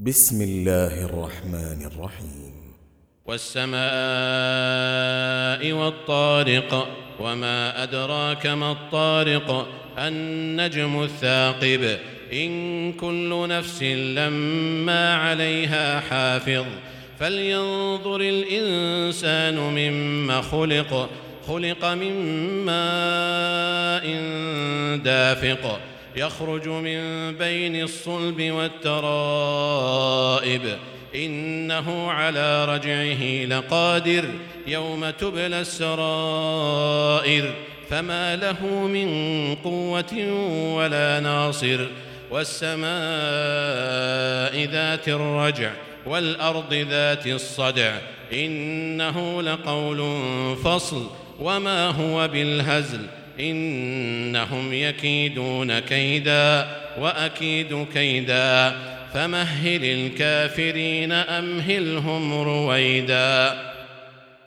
بسم الله الرحمن الرحيم. والسماء والطارق وما أدراك ما الطارق النجم الثاقب إن كل نفس لما عليها حافظ فلينظر الإنسان مما خلق من ماء دافق يخرج من بين الصلب والترائب إنه على رجعه لقادر يوم تبلى السرائر فما له من قوة ولا ناصر والسماء ذات الرجع والأرض ذات الصدع إنه لقول فصل وما هو بالهزل إنهم يكيدون كيدا وأكيد كيدا فمهل الكافرين أمهلهم رويدا.